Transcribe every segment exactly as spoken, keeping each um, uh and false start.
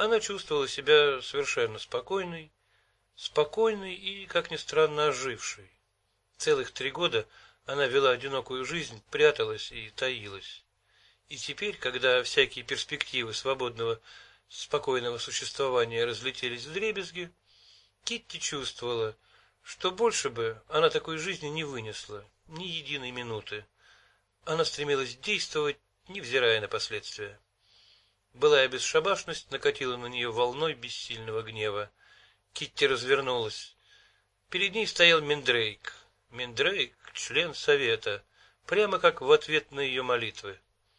она чувствовала себя совершенно спокойной, спокойной и, как ни странно, ожившей. Целых три года она вела одинокую жизнь, пряталась и таилась. И теперь, когда всякие перспективы свободного, спокойного существования разлетелись вдребезги, Китти чувствовала, что больше бы она такой жизни не вынесла, ни единой минуты. Она стремилась действовать, невзирая на последствия. Былая бесшабашность накатила на нее волной бессильного гнева. Китти развернулась. Перед ней стоял Мендрейк. Мендрейк — член совета, прямо как в ответ на ее молитвы.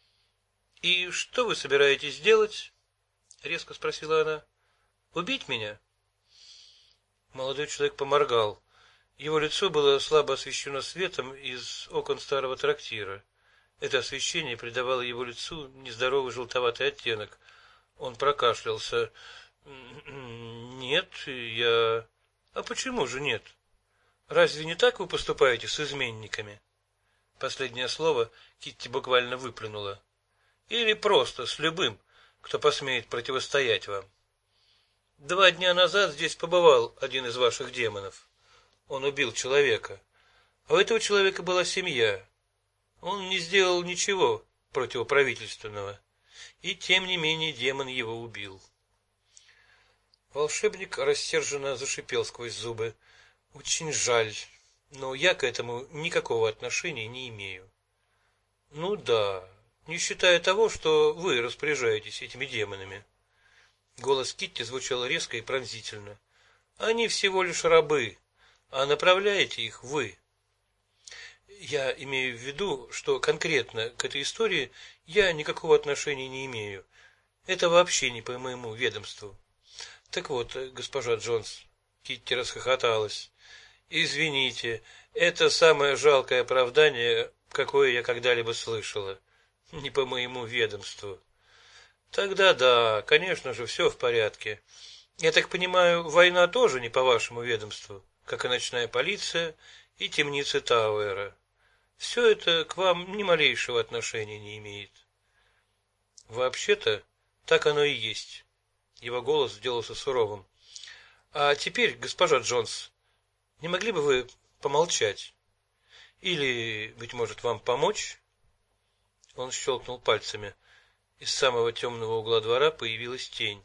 «И что вы собираетесь делать?» — резко спросила она. «Убить меня?» Молодой человек поморгал. Его лицо было слабо освещено светом из окон старого трактира. Это освещение придавало его лицу нездоровый желтоватый оттенок. Он прокашлялся. «Нет, я...» «А почему же нет? Разве не так вы поступаете с изменниками?» Последнее слово Китти буквально выплюнула. «Или просто с любым, кто посмеет противостоять вам. Два дня назад здесь побывал один из ваших демонов. Он убил человека. А у этого человека была семья. Он не сделал ничего противоправительственного. И тем не менее демон его убил». Волшебник рассерженно зашипел сквозь зубы. «Очень жаль, но я к этому никакого отношения не имею». «Ну да, не считая того, что вы распоряжаетесь этими демонами». Голос Китти звучал резко и пронзительно. «Они всего лишь рабы, а направляете их вы». Я имею в виду, что конкретно к этой истории я никакого отношения не имею. Это вообще не по моему ведомству. Так вот, госпожа Джонс, Китти расхохоталась. Извините, это самое жалкое оправдание, какое я когда-либо слышала. Не по моему ведомству. Тогда да, конечно же, все в порядке. Я так понимаю, война тоже не по вашему ведомству, как и ночная полиция и темницы Тауэра. Все это к вам ни малейшего отношения не имеет. Вообще-то, так оно и есть. Его голос сделался суровым. А теперь, госпожа Джонс, не могли бы вы помолчать? Или, быть может, вам помочь? Он щелкнул пальцами. Из самого темного угла двора появилась тень.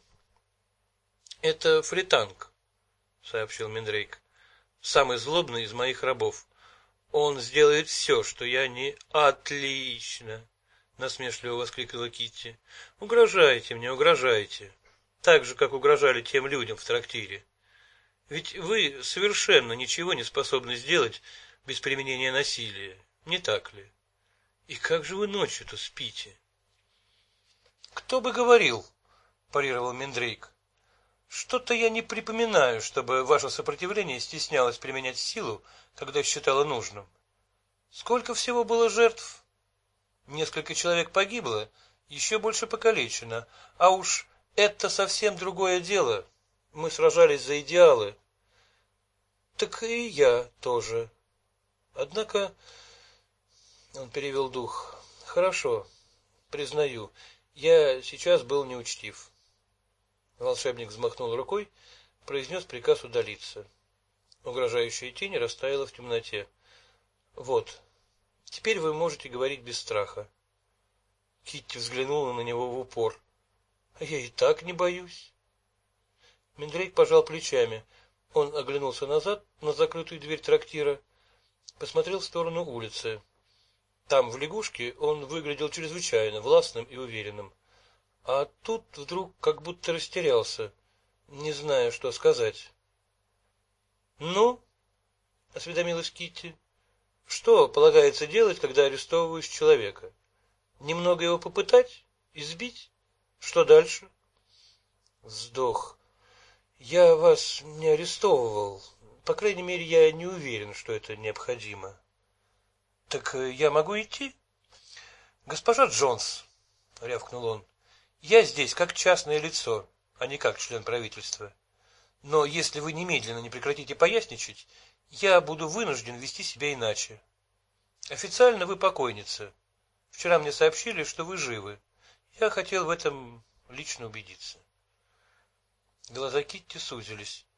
«Это Фританг», — сообщил Мендрейк. «Самый злобный из моих рабов. Он сделает все, что я не...» «Отлично!» — насмешливо воскликнула Китти. «Угрожайте мне, угрожайте. Так же, как угрожали тем людям в трактире. Ведь вы совершенно ничего не способны сделать без применения насилия, не так ли? И как же вы ночью-то спите?» «Кто бы говорил?» — парировал Мендрейк. «Что-то я не припоминаю, чтобы ваше сопротивление стеснялось применять силу, когда считало нужным. Сколько всего было жертв? Несколько человек погибло, еще больше покалечено, а уж это совсем другое дело. Мы сражались за идеалы. Так и я тоже. Однако...» Он перевел дух. «Хорошо, признаю, я сейчас был неучтив». Волшебник взмахнул рукой, произнес приказ удалиться. Угрожающая тень растаяла в темноте. «Вот, теперь вы можете говорить без страха». Китти взглянула на него в упор. «А я и так не боюсь». Мендрейк пожал плечами. Он оглянулся назад на закрытую дверь трактира, посмотрел в сторону улицы. Там, в лягушке, он выглядел чрезвычайно властным и уверенным. А тут вдруг как будто растерялся, не зная, что сказать. «Ну?» — осведомилась Китти. «Что полагается делать, когда арестовываешь человека? Немного его попытать? Избить? Что дальше?» Вздох. «Я вас не арестовывал. По крайней мере, я не уверен, что это необходимо». «Так я могу идти?» «Госпожа Джонс», — рявкнул он, — «я здесь как частное лицо, а не как член правительства. Но если вы немедленно не прекратите поясничать, я буду вынужден вести себя иначе. Официально вы покойница. Вчера мне сообщили, что вы живы. Я хотел в этом лично убедиться». Глаза Китти сузились.